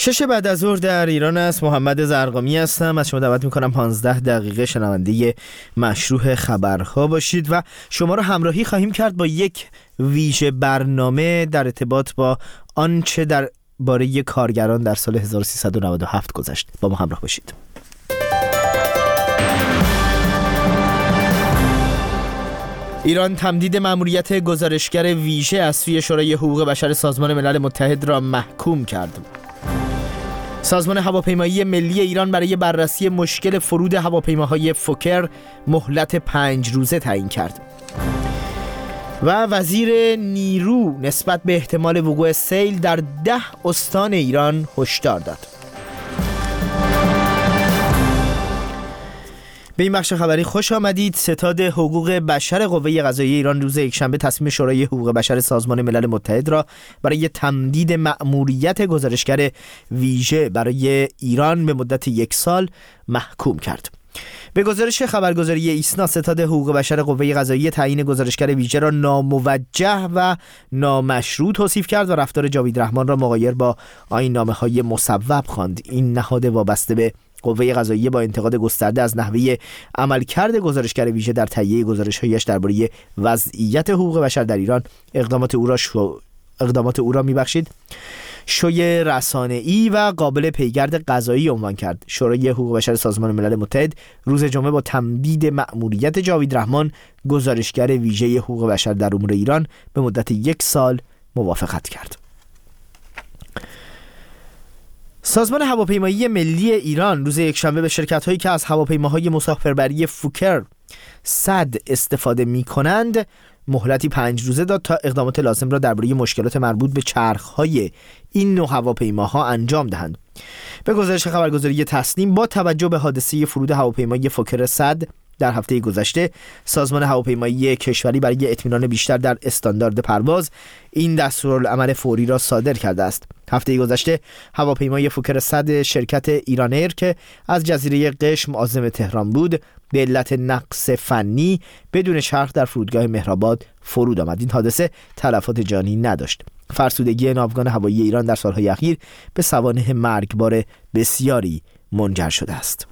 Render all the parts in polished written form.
6 بعد از ظهر در ایران است. محمد زرقامی هستم. از شما دعوت میکنم 15 دقیقه شنونده مشروح خبرها باشید و شما را همراهی خواهیم کرد با یک ویژه برنامه در ارتباط با آنچه در باره کارگران در سال 1397 گذشت. با ما همراه باشید. ایران تمدید مأموریت گزارشگر ویژه از سوی شورای حقوق بشر سازمان ملل متحد را محکوم کرد. سازمان هواپیمایی ملی ایران برای بررسی مشکل فرود هواپیماهای فوکر مهلت 5 روزه تعیین کرد. و وزیر نیرو نسبت به احتمال وقوع سیل در 10 استان ایران هشدار داد. به این بخش خبری خوش آمدید. ستاد حقوق بشر قوه قضاییه ایران روز یکشنبه تصمیم شورای حقوق بشر سازمان ملل متحد را برای تمدید مأموریت گزارشگر ویژه برای ایران به مدت 1 سال محکوم کرد. به گزارش خبرگزاری ایسنا، ستاد حقوق بشر قوه قضاییه تعیین گزارشگر ویژه را ناموجه و نامشروع توصیف کرد و رفتار جاوید رحمان را مغایر با آیین‌نامه‌های مصوب خواند. این نهاد وابسته به قوه قضاییه با انتقاد گسترده از نحوه عملکرد گزارشگر ویژه در تهیه گزارش‌هایش درباره وضعیت حقوق بشر در ایران اقدامات او را شوی رسانه‌ای و قابل پیگرد قضایی عنوان کرد. شورای حقوق بشر سازمان ملل متحد روز جمعه با تمدید مأموریت جاوید رحمان گزارشگر ویژه حقوق بشر در امور ایران به مدت 1 سال موافقت کرد. سازمان هواپیمایی ملی ایران روز یکشنبه به شرکت‌هایی که از هواپیماهای مسافربری فوکر 100 استفاده می‌کنند مهلتی 5 روزه داد تا اقدامات لازم را درباره مشکلات مربوط به چرخ‌های این نوع هواپیماها انجام دهند. به گزارش خبرگزاری تصنیم، با توجه به حادثه فرود هواپیمای فوکر 100 در هفته گذشته، سازمان هواپیمایی کشوری برای اطمینان بیشتر در استاندارد پرواز این دستورالعمل فوری را صادر کرده است. هفته گذشته هواپیمای فوکر 100 شرکت ایران ایر که از جزیره قشم عازم تهران بود به علت نقص فنی بدون چرخ در فرودگاه مهرآباد فرود آمد. این حادثه تلفات جانی نداشت. فرسودگی ناوگان هوایی ایران در سالهای اخیر به سوانح مرگبار بسیاری منجر شده است.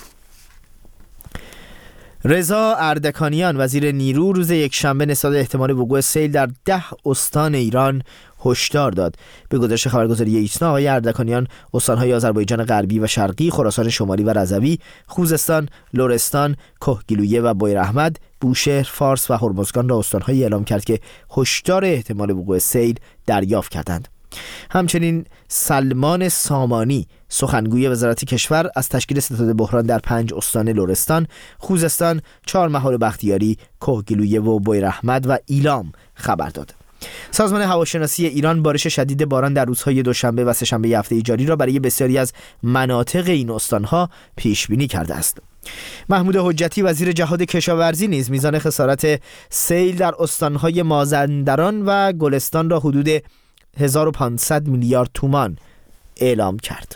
رضا اردکانیان وزیر نیرو روز یکشنبه نسبت به احتمال وقوع سیل در 10 استان ایران هشدار داد. به گزارش خبرگزاری ایسنا، آقای اردکانیان استان‌های آذربایجان غربی و شرقی، خراسان شمالی و رضوی، خوزستان، لرستان، کهگیلویه و بویراحمد، بوشهر، فارس و هرمزگان را استان‌هایی اعلام کرد که هشدار احتمال وقوع سیل دریافت کردند. همچنین سلمان سامانی سخنگوی وزارت کشور از تشکیل ستاد بحران در 5 استان لرستان، خوزستان، چهارمحال و بختیاری، کهگیلویه و بویراحمد و ایلام خبر داد. سازمان هواشناسی ایران بارش شدید باران در روزهای دوشنبه و سه‌شنبه هفته جاری را برای بسیاری از مناطق این استانها پیش بینی کرده است. محمود حجتی وزیر جهاد کشاورزی نیز میزان خسارت سیل در استانهای مازندران و گلستان را حدود 1500 میلیارد تومان اعلام کرد.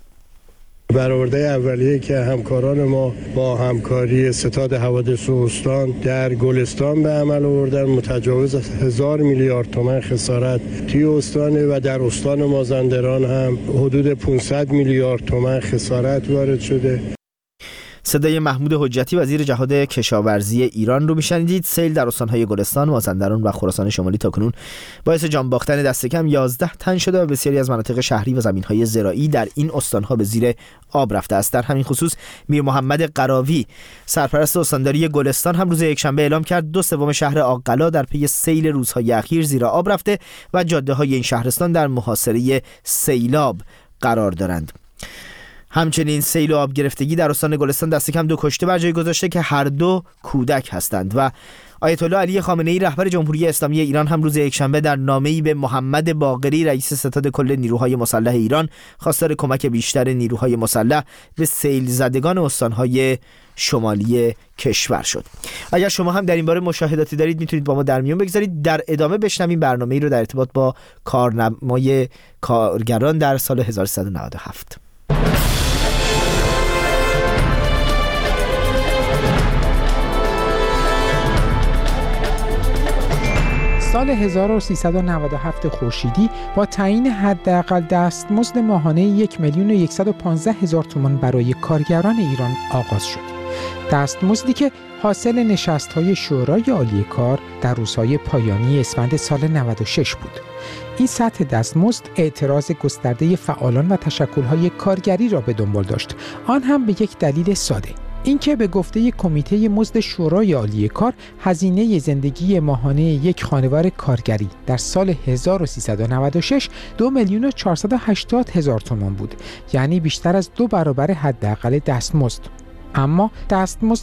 برآورده اولیه که همکاران ما با همکاری ستاد حوادث استان در گلستان به عمل آوردن متجاوز 1000 میلیارد تومان خسارت توی استان و در استان مازندران هم حدود 500 میلیارد تومان خسارت وارد شده. صدای محمود حجتی وزیر جهاد کشاورزی ایران رو میشنیدید. سیل در استان‌های گلستان، مازندران و خراسان شمالی تاکنون باعث جان باختن دست کم 11 تن شده و بسیاری از مناطق شهری و زمین‌های زراعی در این استان‌ها به زیر آب رفته است. در همین خصوص میر محمد قراوی سرپرست استانداری گلستان هم روز یکشنبه اعلام کرد 2/3 شهر آقلا در پی سیل روزهای اخیر زیر آب رفته و جاده‌های این شهرستان در محاصره سیلاب قرار دارند. همچنین سیل و آب گرفتگی در استان گلستان دست کم 2 کشته بر جای گذاشته که هر دو کودک هستند و آیت الله علی خامنه‌ای رهبر جمهوری اسلامی ایران هم روز یکشنبه در نامه‌ای به محمد باقری رئیس ستاد کل نیروهای مسلح ایران خواستار کمک بیشتر نیروهای مسلح به سیل زدگان استان‌های شمالی کشور شد. اگر شما هم در این باره مشاهداتی دارید میتونید با ما در میون بگذارید. در ادامه بشنویم برنامه‌ای رو در ارتباط با کارنامه‌ی کارگران در سال 1397. سال 1397 خورشیدی با تعیین حداقل دستمزد ماهانه 1,115,000 تومان برای کارگران ایران آغاز شد. دستمزدی که حاصل نشست‌های شورای عالی کار در روزهای پایانی اسفند سال 96 بود. این سطح دستمزد اعتراض گسترده فعالان و تشکل‌های کارگری را به دنبال داشت، آن هم به یک دلیل ساده: اینکه به گفته کمیته مزد شورای عالی کار هزینه زندگی ماهانه یک خانوار کارگری در سال 1396 2,480,000 تومان بود، یعنی بیشتر از 2 برابر حداقل دستمزد. اما دستمزد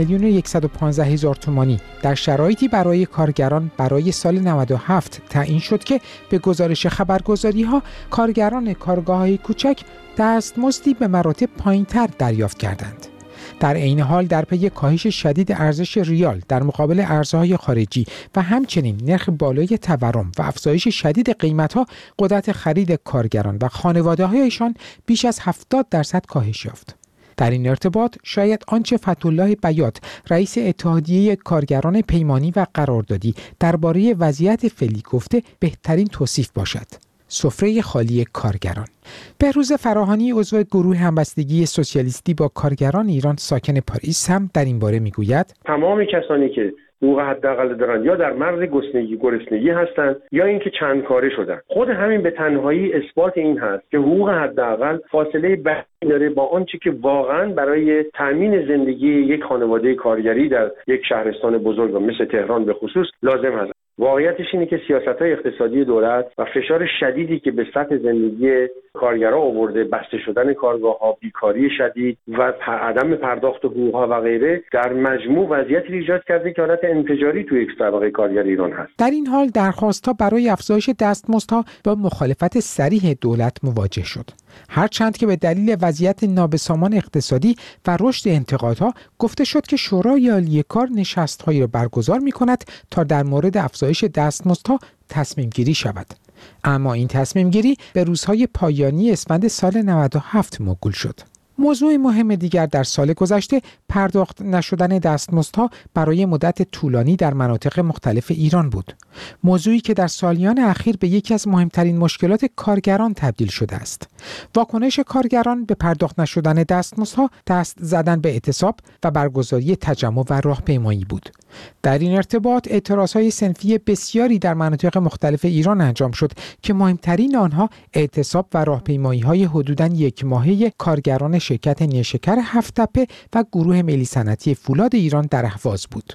1,115,000 تومانی در شرایطی برای کارگران برای سال 97 تعیین شد که به گزارش خبرگزاری‌ها کارگران کارگاه‌های کوچک دستمزدی به مراتب پایین‌تر دریافت کردند. در عین حال در پی کاهش شدید ارزش ریال در مقابل ارزهای خارجی و همچنین نرخ بالای تورم و افزایش شدید قیمت‌ها، قدرت خرید کارگران و خانواده‌هایشان بیش از 70% کاهش یافت. در این ارتباط شاید آنچه فتح‌الله بیات، رئیس اتحادیه کارگران پیمانی و قراردادی درباره وضعیت فعلی گفته بهترین توصیف باشد: سفره خالی کارگران. بهروز فراهانی، عضو گروه همبستگی سوسیالیستی با کارگران ایران ساکن پاریس، هم در این باره میگوید: تمام کسانی که حقوق حداقل دارن یا در مرز گرسنگی هستند یا اینکه چند کاره شدن. خود همین به تنهایی اثبات این هست که حقوق حداقل فاصله بعید داره با آنچه که واقعا برای تامین زندگی یک خانواده کارگری در یک شهرستان بزرگ مثل تهران به خصوص لازم هست. واقعیتش اینه که سیاست‌های اقتصادی دولت و فشار شدیدی که به سطح زندگی کارگرها آورده، بسته شدن کارگاه‌ها، بیکاری شدید و عدم پرداخت حقوق‌ها و غیره، در مجموع وضعیتی ایجاد کرده که حالت انفجاری توی یک طبقه کارگر ایران هست. در این حال درخواست‌ها برای افزایش دستمزدها با مخالفت صریح دولت مواجه شد، هرچند که به دلیل وضعیت نابسامان اقتصادی و رشد انتقادها گفته شد که شورای عالی کار نشست‌هایی را برگزار می‌کند تا در مورد افزایش دستمزدها تصمیم گیری شود. اما این تصمیم گیری به روزهای پایانی اسفند سال 97 موکول شد. موضوع مهم دیگر در سال گذشته پرداخت نشدن دستمزدها برای مدت طولانی در مناطق مختلف ایران بود. موضوعی که در سالیان اخیر به یکی از مهمترین مشکلات کارگران تبدیل شده است. واکنش کارگران به پرداخت نشدن دستمزدها دست زدن به اعتصاب و برگزاری تجمع و راهپیمایی بود. در این ارتباط اعتراضهای صنفی بسیاری در مناطق مختلف ایران انجام شد که مهمترین آنها اعتصاب و راهپیمایی‌های حدوداً 1 ماهه کارگران شرکت نیشکر هفت‌تپه و گروه ملی صنعتی فولاد ایران در اهواز بود.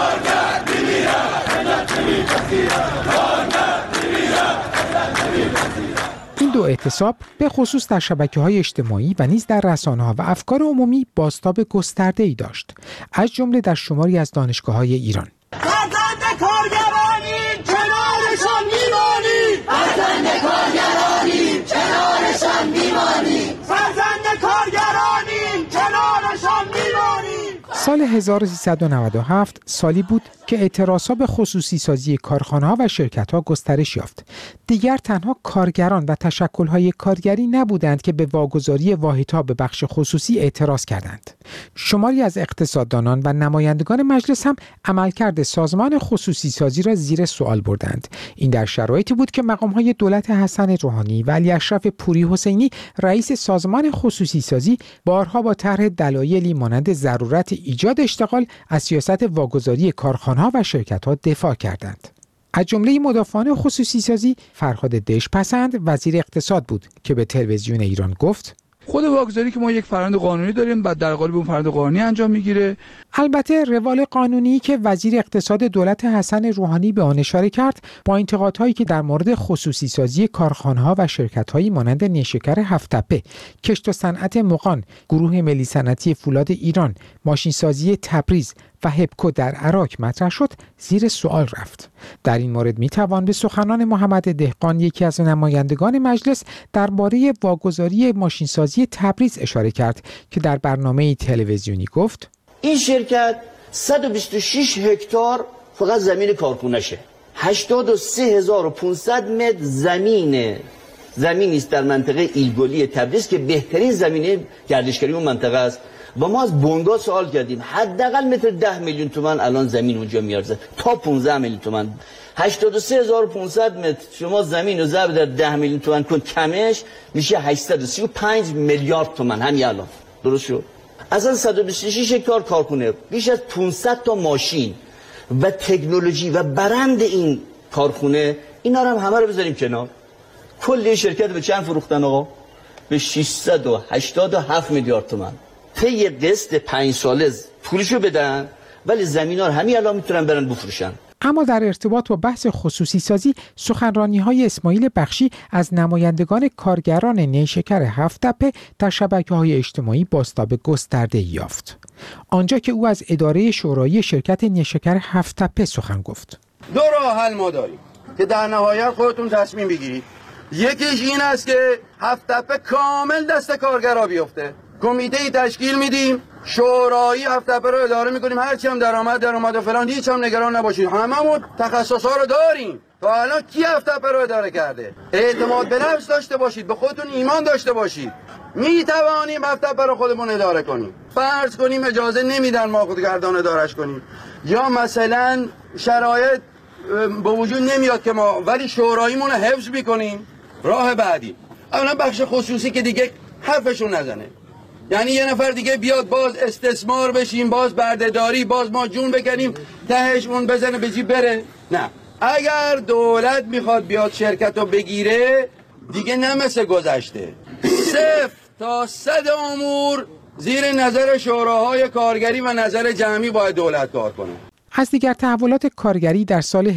این دو اعتصاب به خصوص در شبکه‌های اجتماعی و نیز در رسانه‌ها و افکار عمومی بازتاب گسترده‌ای داشت، از جمله در شماری از دانشگاه‌های ایران. فرزند کارگرانیم کنارشان میمانیم، فرزند کارگرانیم کنارشان میمانیم، فرزند کارگرانیم کنارشان میمانیم. سال 1397 سالی بود که اعتراضها به خصوصی سازی کارخانه‌ها و شرکت‌ها گسترش یافت. دیگر تنها کارگران و تشکل‌های کارگری نبودند که به واگذاری واحدها به بخش خصوصی اعتراض کردند. شماری از اقتصاددانان و نمایندگان مجلس هم عملکرد سازمان خصوصی سازی را زیر سوال بردند. این در شرایطی بود که مقام‌های دولت حسن روحانی و علی اشرف پوری حسینی رئیس سازمان خصوصی سازی بارها با طرح دلایلی مانند ضرورت ایجاد اشتغال از سیاست واگذاری کارخانه‌ها و شرکت‌ها دفاع کردند. از جمله مدافعان خصوصی سازی فرهاد دژپسند وزیر اقتصاد بود که به تلویزیون ایران گفت: خود واگذاری که ما یک فرآیند قانونی داریم و در قالب اون فرآیند قانونی انجام میگیره. البته روال قانونی که وزیر اقتصاد دولت حسن روحانی به آن اشاره کرد با انتقادهایی که در مورد خصوصی سازی کارخانه‌ها و شرکت‌هایی مانند نیشکر هفت‌تپه، کشت و صنعت مغان، گروه ملی صنعتی فولاد ایران، ماشین سازی تبریز و هپکو در عراق مطرح شد، زیر سوال رفت. در این مورد میتوان به سخنان محمد دهقان، یکی از نمایندگان مجلس، درباره واگذاری ماشین سازی تبریز اشاره کرد که در برنامه تلویزیونی گفت: این شرکت 126 هکتار فقط زمین کارخونه‌شه، 83500 متر زمینی است در منطقه ایلگولی تبریز که بهترین زمینه گردشگری اون منطقه است و ما از بنگاه سوال کردیم حداقل متر 10 میلیون تومان الان زمین اونجا میارزه تا 15 میلیون تومان. 83500 متر شما زمین رو ضرب در 10 میلیون تومان کن کمش میشه 835 میلیارد تومان همین الان. درست شد؟ از 126 هکتار کارخونه، بیش از 500 تا ماشین و تکنولوژی و برند این کارخونه، اینا رو هم همه رو بذاریم کنار. کل شرکت به چند فروختن آقا؟ به 687 میلیارد تومان. طی قسط 5 ساله پولشو بدن، ولی زمینا رو همین الان میتونن برن بفروشن. اما در ارتباط با بحث خصوصی سازی، سخنرانی‌های اسماعیل بخشی از نمایندگان کارگران نیشکر هفت‌تپه در شبکه‌های اجتماعی بازتاب گسترده‌ای یافت. آنجا که او از اداره شورای شرکت نیشکر هفت‌تپه سخن گفت. دو راه حل ما داریم که در نهایت خودتون تصمیم بگیرید. یکیش این است که هفت‌تپه کامل دست کارگرها بیفته. کمیته‌ای تشکیل میدیم، شورایی هفت‌تپه رو اداره میکنیم، هرچی هم درآمد و فلان هیچ هم نگران نباشید. هممون تخصصا رو داریم. تا الان کی هفت‌تپه رو اداره کرده؟ اعتماد به نفس داشته باشید، به خودتون ایمان داشته باشید. میتوانیم هفت‌تپه رو خودمون اداره کنیم. فرض کنیم اجازه نمیدن ما خودگردان ادارش کنیم، یا مثلا شرایط به وجود نمیاد که ما ولی شوراییمون رو حفظ میکنیم. راه بعدی اولا بخش خصوصی که دیگه حرفشون نزنه، یعنی یه نفر دیگه بیاد باز استثمار بشیم، باز بردهداری، باز ما جون بکنیم تهش اون بزنه به جیب بره. نه، اگر دولت میخواد بیاد شرکت رو بگیره دیگه نه مثل گذشته 0 تا 100 امور زیر نظر شوراهای کارگری و نظر جمعی باید دولت کار کنه. از دیگر تحولات کارگری در سال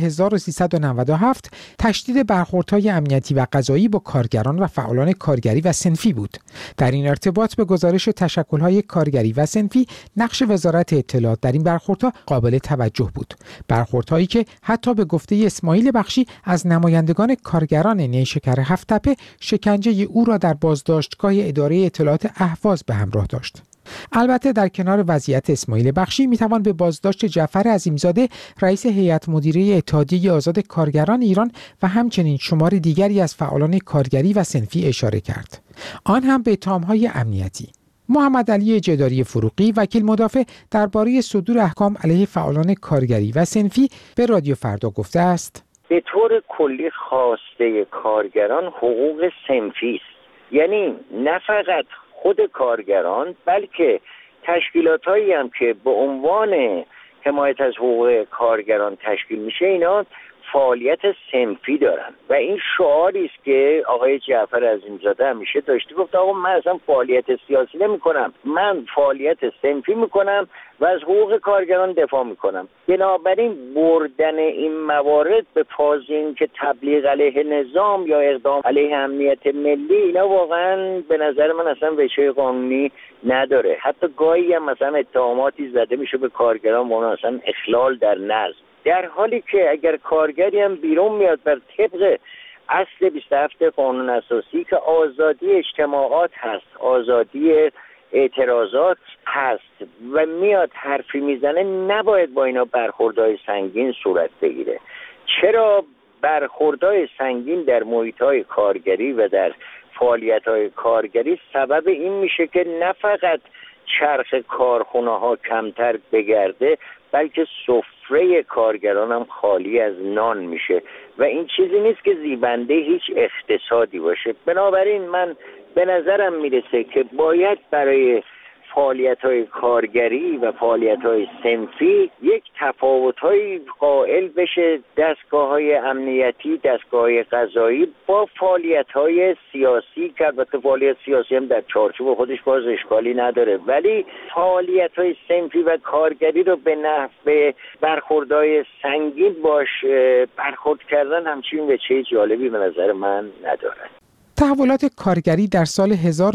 1397 تشدید برخوردهای امنیتی و قضایی با کارگران و فعالان کارگری و صنفی بود. در این ارتباط به گزارش تشکل‌های کارگری و صنفی، نقش وزارت اطلاعات در این برخوردها قابل توجه بود. برخوردهایی که حتی به گفته اسماعیل بخشی از نمایندگان کارگران نیشکر هفت‌تپه شکنجه او را در بازداشتگاه اداره اطلاعات اهواز به همراه داشت. البته در کنار وضعیت اسماعیل بخشی میتوان به بازداشت جعفر عظیمزاده رئیس هیئت مدیره اتحادیه آزاد کارگران ایران و همچنین شمار دیگری از فعالان کارگری و صنفی اشاره کرد، آن هم به اتهام‌های امنیتی. محمد علی جداری فروغی، وکیل مدافع درباره صدور احکام علیه فعالان کارگری و صنفی، به رادیو فردا گفته است: به طور کلی خواسته کارگران حقوق صنفی است، یعنی نه فقط خود کارگران بلکه تشکیلات‌هایی هم که به عنوان حمایت از حقوق کارگران تشکیل میشه اینا فعالیت صنفی دارن و این شعاری است که آقای جعفر عظیمزاده همیشه داشته، گفت آقا من اصلا فعالیت سیاسی نمی‌کنم، من فعالیت صنفی می‌کنم و از حقوق کارگران دفاع می‌کنم. بنابراین بردن این موارد به فاز این که تبلیغ علیه نظام یا اقدام علیه امنیت ملی، اینا واقعا به نظر من اصلا وجه قانونی نداره. حتی گاهی هم مثلا اتهاماتی زده میشه به کارگران و اون اصلا اخلال در نظم، در حالی که اگر کارگری هم بیرون میاد بر طبق اصل 27 قانون اساسی که آزادی اجتماعات هست، آزادی اعتراضات هست و میاد حرفی میزنه، نباید با اینا برخوردهای سنگین صورت بگیره. چرا برخوردهای سنگین در محیطهای کارگری و در فعالیت‌های کارگری سبب این میشه که نه فقط چرخ کارخونه ها کمتر بگرده بلکه سفره کارگران هم خالی از نان میشه و این چیزی نیست که زیبنده هیچ اقتصادی باشه. بنابراین من به نظرم میرسه که باید برای فعالیت‌های کارگری و فعالیت‌های صنفی یک تفاوت‌های قائل بشه دستگاه‌های امنیتی، دستگاه‌های قضایی با فعالیت‌های سیاسی که البته فعالیت سیاسی هم در چارچوب خودش باز اشکالی نداره، ولی فعالیت‌های صنفی و کارگری رو به نحو برخوردهای سنگین باش برخورد کردن همچین وجه جالبی به نظر من نداره. تحولات کارگری در سال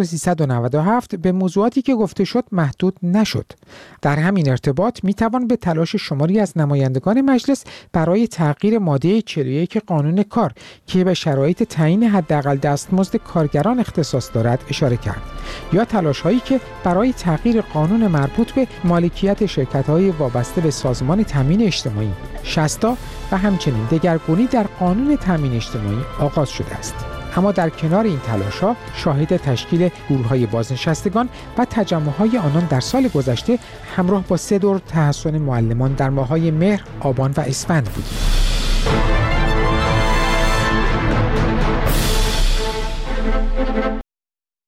1397 به موضوعاتی که گفته شد محدود نشد. در همین ارتباط میتوان به تلاش شماری از نمایندگان مجلس برای تغییر ماده 41 قانون کار که به شرایط تعیین حداقل دستمزد کارگران اختصاص دارد اشاره کرد، یا تلاش‌هایی که برای تغییر قانون مربوط به مالکیت شرکت‌های وابسته به سازمان تامین اجتماعی شستا و همچنین دگرگونی در قانون تامین اجتماعی آغاز شده است. اما در کنار این تلاش‌ها شاهد تشکیل گروه‌های بازنشستگان و تجمع‌های آنان در سال گذشته همراه با 3 دور تحسن معلمان در ماه‌های مهر، آبان و اسفند بودیم.